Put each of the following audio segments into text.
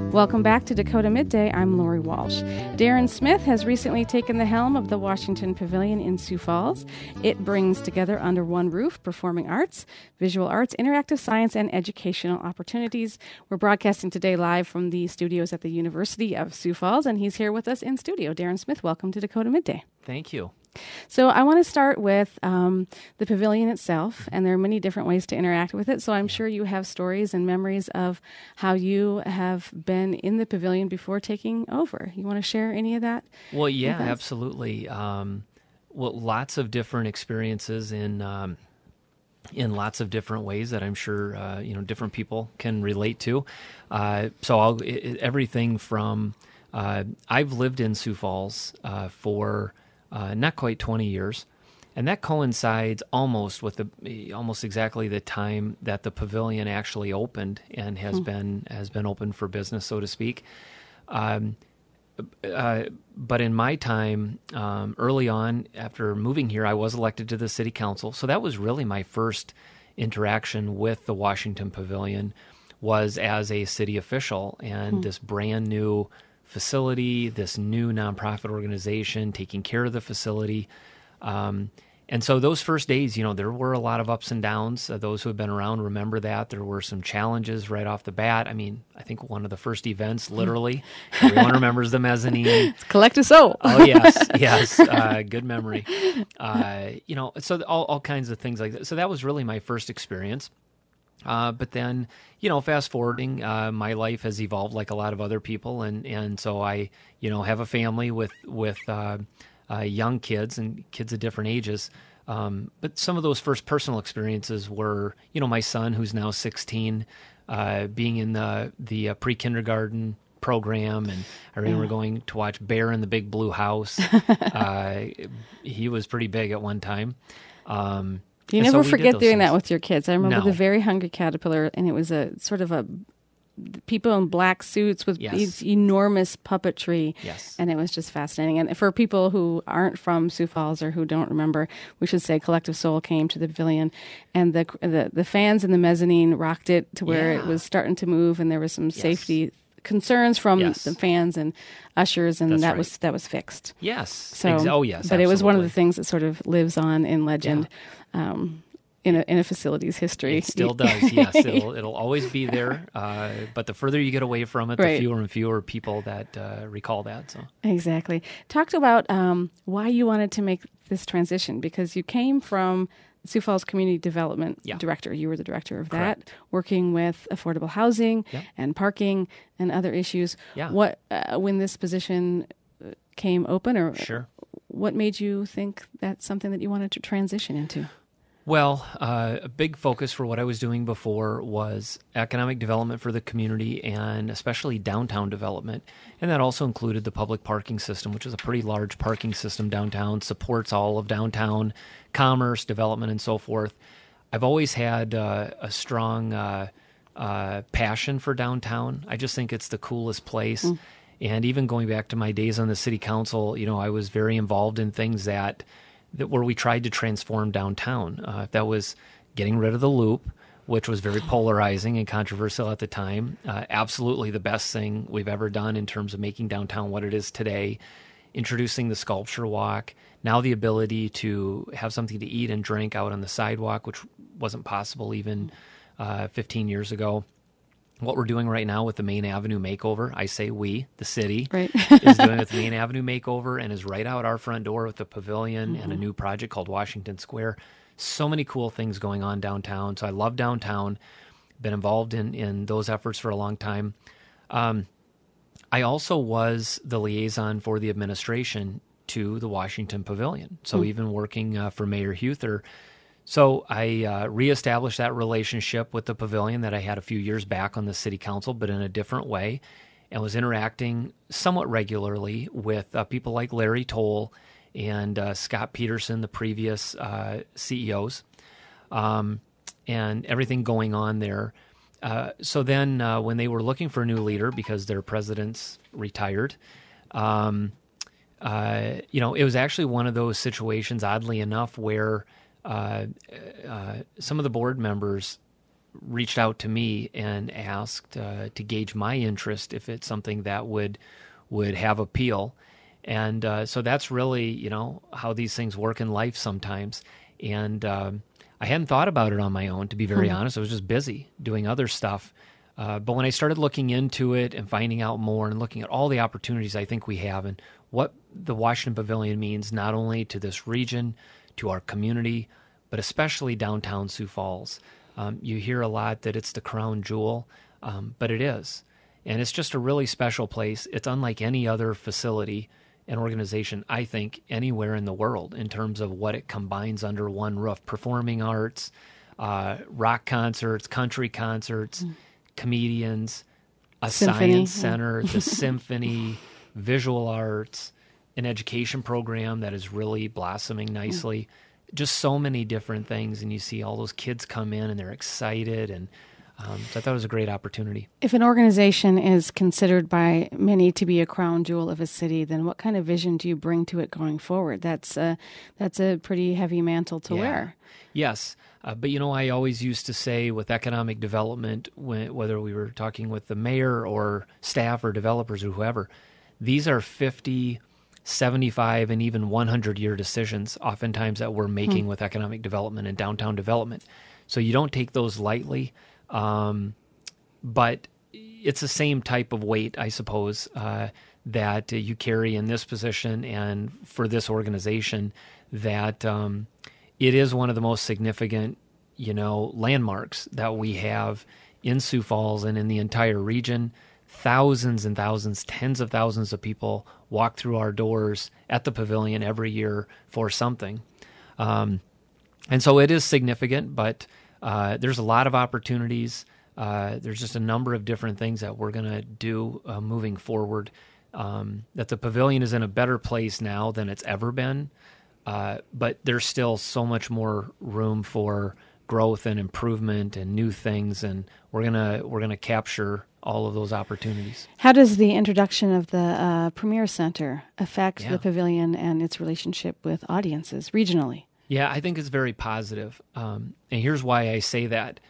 Welcome back to Dakota Midday. I'm Lori Walsh. Darren Smith has recently taken the helm of the Washington Pavilion in Sioux Falls. It brings together under one roof performing arts, visual arts, interactive science, and educational opportunities. We're broadcasting today live from the studios at the University of Sioux Falls, and he's here with us in studio. Darren Smith, welcome to Dakota Midday. Thank you. So I want to start with the pavilion itself, and there are many different ways to interact with it. So I'm sure you have stories and memories of how you have been in the pavilion before taking over. You want to share any of that? Well, yeah, absolutely. Lots of different experiences in lots of different ways that I'm sure different people can relate to. Everything from I've lived in Sioux Falls for not quite 20 years, and that coincides almost with almost exactly the time that the pavilion actually opened and has been open for business, so to speak. But in my time, early on, after moving here, I was elected to the city council. So that was really my first interaction with the Washington Pavilion, was as a city official, and this brand new facility, this new nonprofit organization taking care of the facility. And so those first days, there were a lot of ups and downs. Those who have been around remember that. There were some challenges right off the bat. I mean, I think one of the first events, literally, everyone remembers the mezzanine. It's Collective Soul. Oh, yes. Good memory. So all kinds of things like that. So that was really my first experience. But then, fast forwarding, my life has evolved like a lot of other people. And so I, have a family with young kids and kids of different ages. But some of those first personal experiences were, my son, who's now 16, being in the pre-kindergarten program. And I remember going to watch Bear in the Big Blue House. He was pretty big at one time. You never forget doing that with your kids. I remember The Very Hungry Caterpillar, and it was a sort of people in black suits with these enormous puppetry. Yes. And it was just fascinating. And for people who aren't from Sioux Falls or who don't remember, we should say Collective Soul came to the pavilion, and the fans in the mezzanine rocked it to where it was starting to move, and there was some safety concerns from the fans and ushers, and that was fixed. Yes. So, yes. But absolutely. It was one of the things that sort of lives on in legend. In a facility's history. It still does, yes. It'll always be there. But the further you get away from it, the fewer and fewer people that recall that. So exactly. Talked about why you wanted to make this transition, because you came from Sioux Falls Community Development Director. You were the director of that, working with affordable housing and parking and other issues. Yeah. What when this position came open, or what made you think that's something that you wanted to transition into? Well, a big focus for what I was doing before was economic development for the community, and especially downtown development. And that also included the public parking system, which is a pretty large parking system downtown, supports all of downtown commerce, development, and so forth. I've always had a strong passion for downtown. I just think it's the coolest place. And even going back to my days on the city council, I was very involved in things that where we tried to transform downtown. That was getting rid of the loop, which was very polarizing and controversial at the time. Absolutely the best thing we've ever done in terms of making downtown what it is today. Introducing the sculpture walk, now the ability to have something to eat and drink out on the sidewalk, which wasn't possible even 15 years ago. What we're doing right now with the Main Avenue makeover, I say we, the city, is doing with the Main Avenue makeover, and is right out our front door with the pavilion and a new project called Washington Square. So many cool things going on downtown. So I love downtown, been involved in those efforts for a long time. I also was the liaison for the administration to the Washington Pavilion. So even working for Mayor Huther. So I reestablished that relationship with the pavilion that I had a few years back on the city council, but in a different way, and was interacting somewhat regularly with people like Larry Toll and Scott Peterson, the previous CEOs, and everything going on there. So then when they were looking for a new leader because their president's retired, it was actually one of those situations, oddly enough, where some of the board members reached out to me and asked to gauge my interest if it's something that would have appeal. And so that's really, how these things work in life sometimes. And I hadn't thought about it on my own, to be very honest. I was just busy doing other stuff. But when I started looking into it and finding out more and looking at all the opportunities I think we have and what the Washington Pavilion means not only to this region, to our community, but especially downtown Sioux Falls. You hear a lot that it's the crown jewel, but it is. And it's just a really special place. It's unlike any other facility and organization, I think, anywhere in the world in terms of what it combines under one roof. Performing arts, rock concerts, country concerts, comedians, a symphony, science center, the symphony, visual arts, an education program that is really blossoming nicely. Just so many different things, and you see all those kids come in and they're excited, and so I thought it was a great opportunity. If an organization is considered by many to be a crown jewel of a city, then what kind of vision do you bring to it going forward? That's a pretty heavy mantle to wear. Yes, but I always used to say with economic development, whether we were talking with the mayor or staff or developers or whoever, these are 50, 75, and even 100-year decisions oftentimes that we're making with economic development and downtown development. So you don't take those lightly. But it's the same type of weight, I suppose, that you carry in this position and for this organization, that it is one of the most significant, landmarks that we have in Sioux Falls and in the entire region. Thousands and thousands, tens of thousands of people walk through our doors at the pavilion every year for something. And so it is significant, but there's a lot of opportunities. There's just a number of different things that we're going to do moving forward. That the pavilion is in a better place now than it's ever been, but there's still so much more room for growth and improvement and new things, and we're gonna capture all of those opportunities. How does the introduction of the Premier Center affect the pavilion and its relationship with audiences regionally? Yeah, I think it's very positive. And here's why I say that.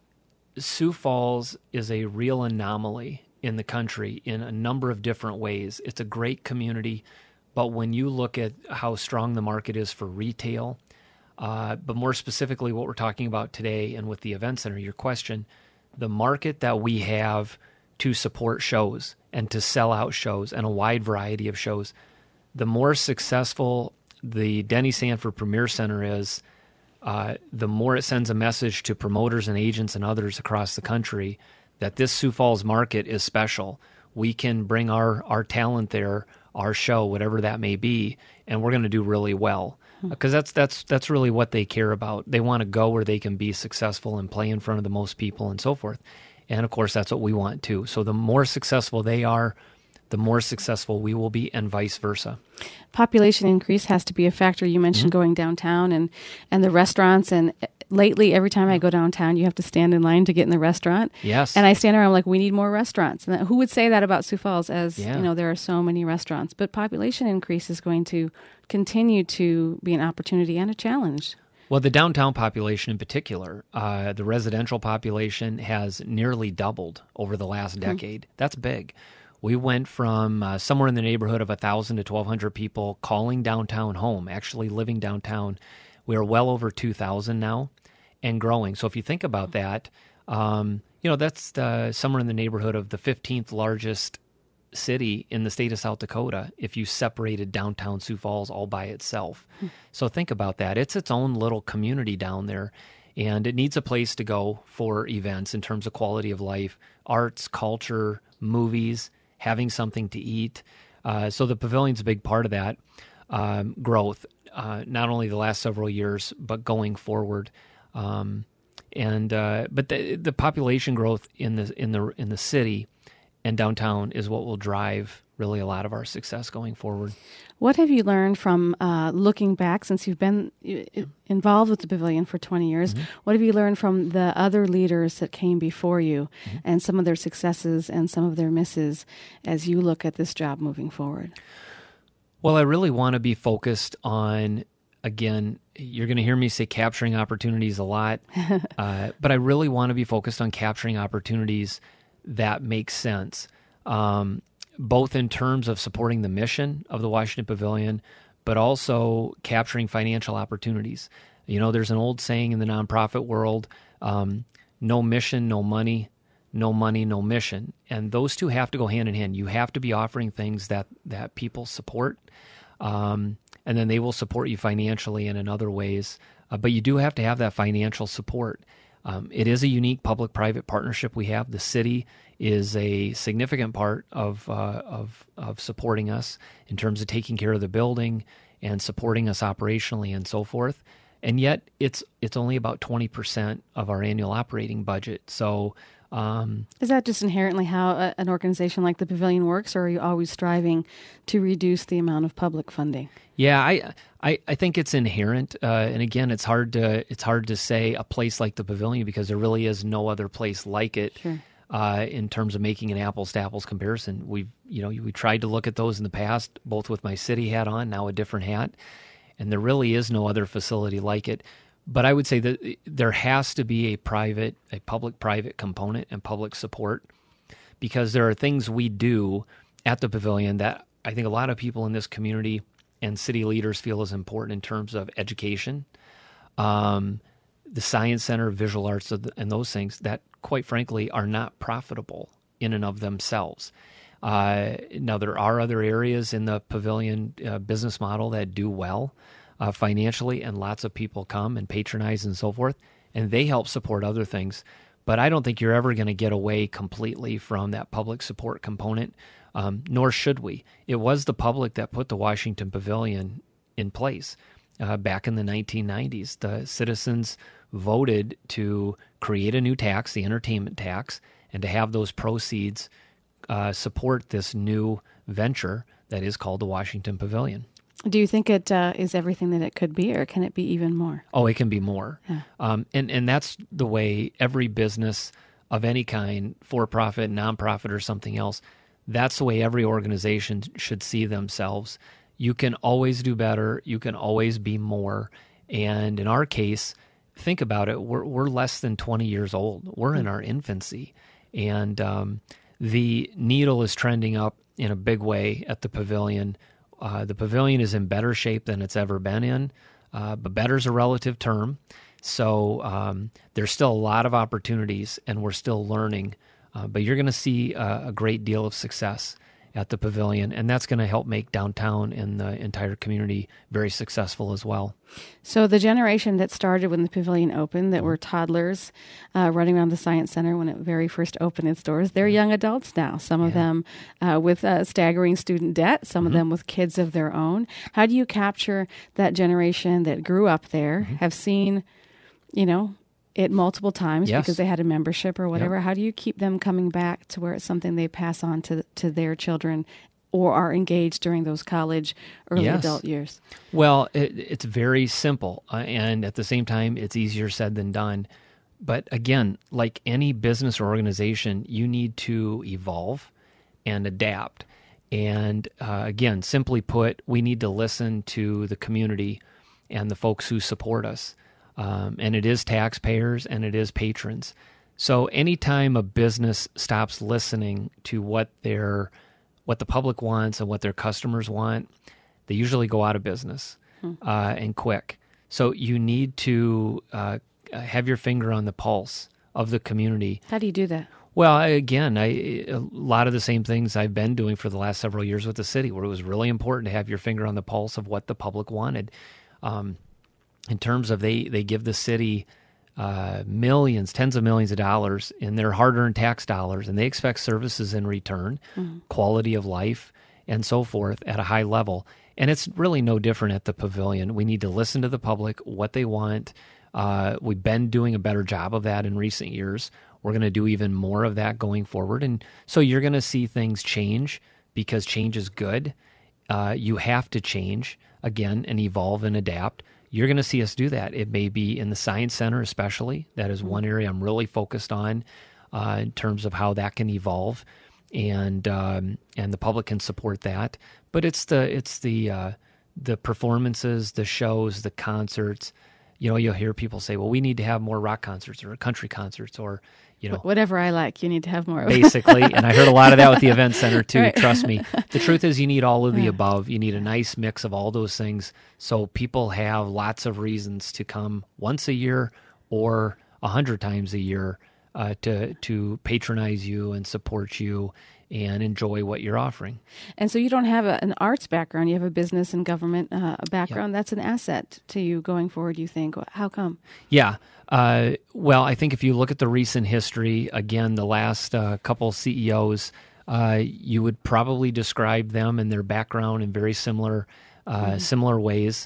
Sioux Falls is a real anomaly in the country in a number of different ways. It's a great community, but when you look at how strong the market is for retail, but more specifically what we're talking about today and with the Event Center, your question, the market that we have to support shows and to sell out shows and a wide variety of shows, the more successful the Denny Sanford Premier Center is, the more it sends a message to promoters and agents and others across the country that this Sioux Falls market is special. We can bring our talent there, our show, whatever that may be, and we're going to do really well. Because that's really what they care about. They want to go where they can be successful and play in front of the most people and so forth. And of course, that's what we want too. So the more successful they are, the more successful we will be, and vice versa. Population increase has to be a factor. You mentioned going downtown and the restaurants. And lately, every time I go downtown, you have to stand in line to get in the restaurant. Yes. And I stand around like, we need more restaurants. And who would say that about Sioux Falls as, there are so many restaurants. But population increase is going to continue to be an opportunity and a challenge. Well, the downtown population in particular, the residential population has nearly doubled over the last decade. That's big. We went from somewhere in the neighborhood of 1,000 to 1,200 people calling downtown home, actually living downtown. We are well over 2,000 now and growing. So if you think about that, that's somewhere in the neighborhood of the 15th largest city in the state of South Dakota if you separated downtown Sioux Falls all by itself. So think about that. It's its own little community down there, and it needs a place to go for events in terms of quality of life, arts, culture, movies, having something to eat. So the pavilion's a big part of that growth, not only the last several years, but going forward. But the population growth in the city and downtown is what will drive really a lot of our success going forward. What have you learned from looking back since you've been involved with the pavilion for 20 years? What have you learned from the other leaders that came before you and some of their successes and some of their misses as you look at this job moving forward? Well, I really want to be focused on again, you're going to hear me say capturing opportunities a lot, but I really want to be focused on capturing opportunities that make sense, both in terms of supporting the mission of the Washington Pavilion, but also capturing financial opportunities. There's an old saying in the nonprofit world, no mission, no money, no money, no mission. And those two have to go hand in hand. You have to be offering things that people support, and then they will support you financially and in other ways. But you do have to have that financial support. It is a unique public-private partnership we have. The city is a significant part of supporting us in terms of taking care of the building and supporting us operationally and so forth. And yet, it's only about 20% of our annual operating budget. So, is that just inherently how an organization like the Pavilion works, or are you always striving to reduce the amount of public funding? Yeah, I think it's inherent, and again, it's hard to say a place like the Pavilion because there really is no other place like it. Sure. In terms of making an apples to apples comparison. We tried to look at those in the past, both with my city hat on, now a different hat, and there really is no other facility like it. But I would say that there has to be a public-private component and public support, because there are things we do at the Pavilion that I think a lot of people in this community and city leaders feel is important in terms of education, the Science Center, visual arts, and those things that, quite frankly, are not profitable in and of themselves. Now, there are other areas in the Pavilion business model that do well financially, and lots of people come and patronize and so forth, and they help support other things. But I don't think you're ever going to get away completely from that public support component, nor should we. It was the public that put the Washington Pavilion in place back in the 1990s. The citizens voted to create a new tax, the entertainment tax, and to have those proceeds support this new venture that is called the Washington Pavilion. Do you think it is everything that it could be, or can it be even more? Oh, it can be more. Yeah. And that's the way every business of any kind, for-profit, nonprofit, or something else, that's the way every organization should see themselves. You can always do better. You can always be more. And in our case, think about it. We're less than 20 years old. We're in our infancy. And the needle is trending up in a big way at the Pavilion. The Pavilion is in better shape than it's ever been in, but better is a relative term. So there's still a lot of opportunities, and we're still learning. But you're going to see a great deal of success at the Pavilion, and that's going to help make downtown and the entire community very successful as well. So the generation that started when the Pavilion opened, that were toddlers running around the Science Center when it very first opened its doors, they're young adults now, some of them with staggering student debt, some of them with kids of their own. How do you capture that generation that grew up there, have seen, it multiple times because they had a membership or whatever? How do you keep them coming back to where it's something they pass on to their children or are engaged during those college, early adult years? Well, it's very simple, and at the same time, it's easier said than done. But again, like any business or organization, you need to evolve and adapt. And again, simply put, we need to listen to the community and the folks who support us. And it is taxpayers and it is patrons. So anytime a business stops listening to what the public wants and what their customers want, they usually go out of business and quick. So you need to have your finger on the pulse of the community. How do you do that? Well, again, a lot of the same things I've been doing for the last several years with the city, where it was really important to have your finger on the pulse of what the public wanted. In terms of they give the city millions, tens of millions of dollars in their hard-earned tax dollars, and they expect services in return, quality of life, and so forth at a high level. And it's really no different at the Pavilion. We need to listen to the public, what they want. We've been doing a better job of that in recent years. We're going to do even more of that going forward. And so you're going to see things change because change is good. You have to change, again, and evolve and adapt. You're going to see us do that. It may be in the Science Center especially. That is one area I'm really focused on in terms of how that can evolve, and the public can support that. But it's the the performances, the shows, the concerts. You'll hear people say, well, we need to have more rock concerts or country concerts or, whatever I like, you need to have more of. Basically. And I heard a lot of that with the Event Center too. Right. Trust me. The truth is you need all of the above. You need a nice mix of all those things so people have lots of reasons to come once a year or 100 times a year to patronize you and support you and enjoy what you're offering. And so you don't have an arts background. You have a business and government background. Yep. That's an asset to you going forward, you think. How come? Yeah. Well, I think if you look at the recent history, again, the last couple CEOs, you would probably describe them and their background in very similar ways.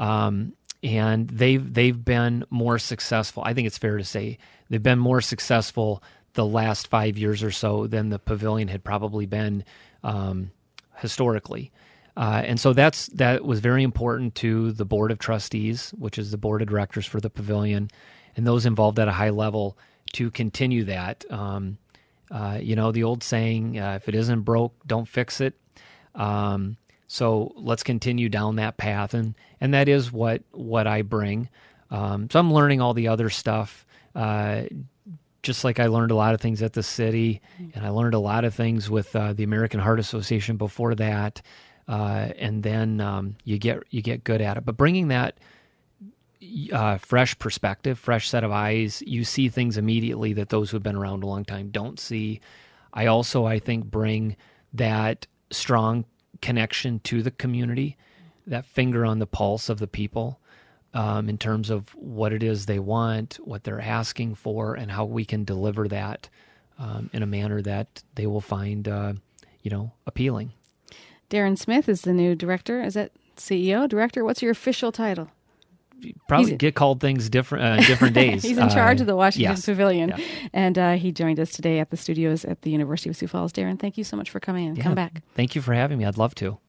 And they've been more successful. I think it's fair to say they've been more successful the last 5 years or so than the pavilion had probably been historically. And so that was very important to the Board of Trustees, which is the board of directors for the pavilion, and those involved at a high level to continue that. The old saying, if it isn't broke, don't fix it. So let's continue down that path, and that is what I bring. So I'm learning all the other stuff, just like I learned a lot of things at the city, and I learned a lot of things with the American Heart Association before that, and then you get good at it. But bringing that fresh perspective, fresh set of eyes, you see things immediately that those who've been around a long time don't see. I also, I think, bring that strong connection to the community, that finger on the pulse of the people, in terms of what it is they want, what they're asking for, and how we can deliver that in a manner that they will find, appealing. Darren Smith is the new director. Is that CEO, director? What's your official title? Probably get called things different days. He's in charge of the Washington yes. Pavilion. Yeah. And he joined us today at the studios at the University of Sioux Falls. Darren, thank you so much for coming in. Come back. Thank you for having me. I'd love to.